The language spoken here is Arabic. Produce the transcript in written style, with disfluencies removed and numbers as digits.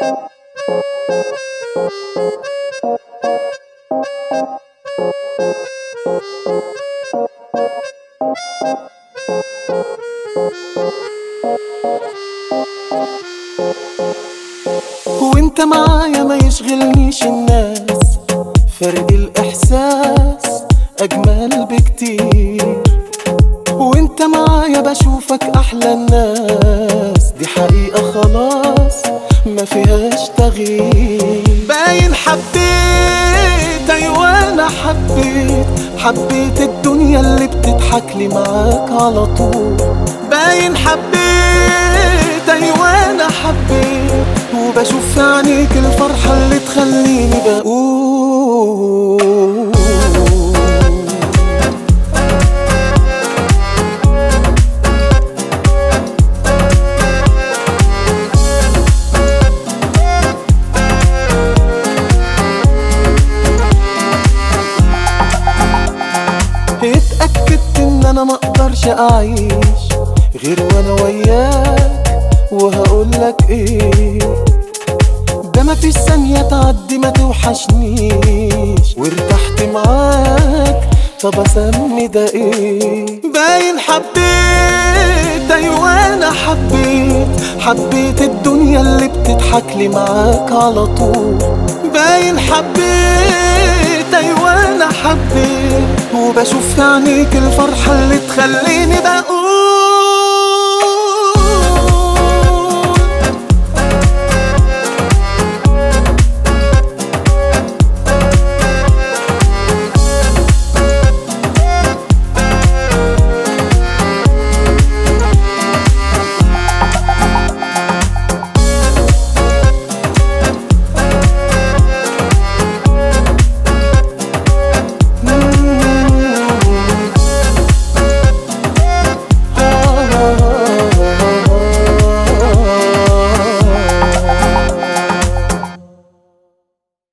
وانت معايا ما يشغلنيش الناس، فرق الإحساس أجمل بكتير. وانت معايا بشوفك أحلى الناس، دي حقيقة خلاص ما فيهاش تغيير. باين حبيت، أيوة أنا حبيت الدنيا اللي بتضحك لي معاك على طول. باين حبيت، أيوة أنا وبشوف في عينيك الفرحة اللي تخليني بقول. اتأكدت ان انا مقدرش اعيش غير وانا وياك، وهقولك ايه، ده مفيش ثانية تعدي ما توحشنيش، وارتحت معاك طب اسمي ده ايه. باين حبيت، ايوه انا حبيت الدنيا اللي بتضحك لي معاك على طول. باين حبيت، ايوه انا وبشوف في عينيك الفرحة اللي تخليني بقول.